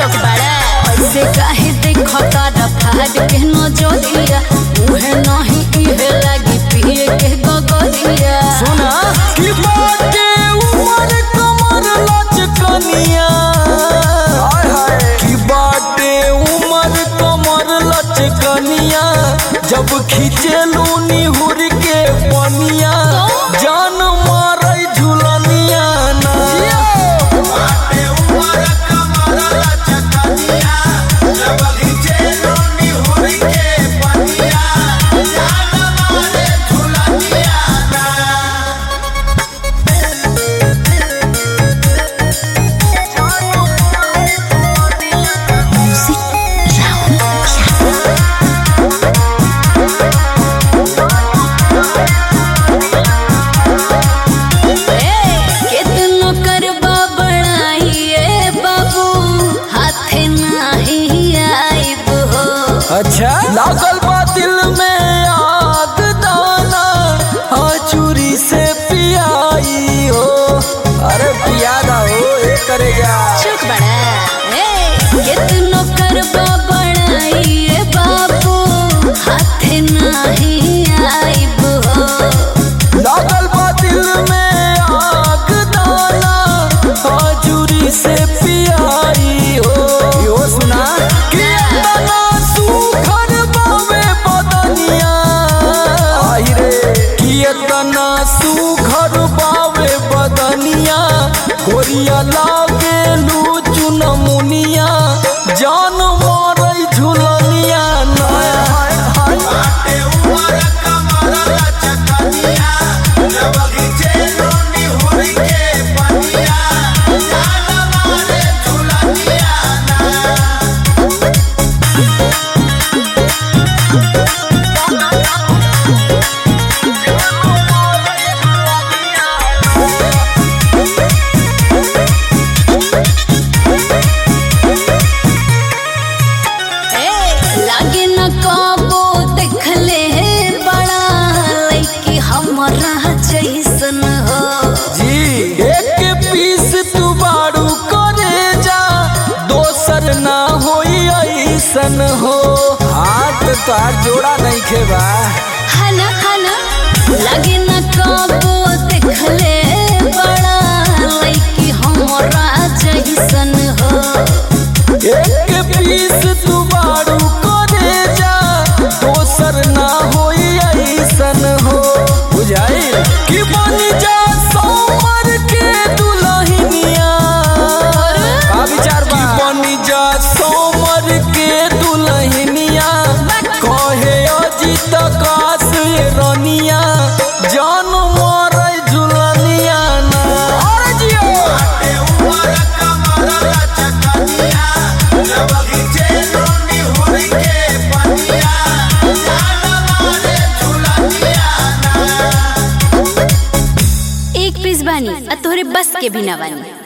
चौक बड़ा ऐसे काहे देखो तारा फाड़ के नजरिया मुहे नहीं इहे लागी पिए के गगरिया सुना की बाटे उमर कमर लचकनिया हाय हाय की बाटे उमर कमर लचकनिया जब खींचेलू निहुर के पनिया जान मारै झुलनिया ना बाटे उमर कमर लचकनिया जब खींचेलू निहुर के पनिया जान मारै झुलनिया ना म्यूजिक कितनो करबा बड़ाइए बाबू हाथे नाही आइब हो अच्छा लागल बा दिल में आग दाना चूरी से पियाई हो अरे पिया दा हो करे जा चुक बड़ा कितनो करबा बड़ाइए बाबू हाथे नाही आइब हो लागल बा दिल में आग दाना चूरी से पियाई हो यो सुना कि तना सुखर बावे बदनिया आई रे कि तना सुखर बावे बदनिया गोरिया लागे लू चुनमुनिया जान मारै झुलनिया ना बाटे उमर कमर लचकनिया जब खींचेलू निहुर के पनिया जान मारै झुलनिया ना लागे न कबो देखले बड़ा लइकी हमरा जैसन हो जी एक पीस तू बारू करे जा दोसर ना होई ऐसन हो हाथ तार जोड़ा नहीं खेबा हना हना लागे न कबो देखले बड़ा लइकी हमरा जैसन हो एक पीस तू बारू करे जा दोसर ना होई ऐसन हो बुझाई कि बन जा सोमर के दुल्हनिया का विचार बा कि बन जा सोमर के दुल्हनिया कहे अजित काश रनिया जान मारै झुलनिया ना अरे जियो बाटे उमर कमर लचकनिया जब खींचेलू निहुर के पनिया जान मारै झुलनिया ना एक पीस बानी आ तोहरे बस के भी ना बानी।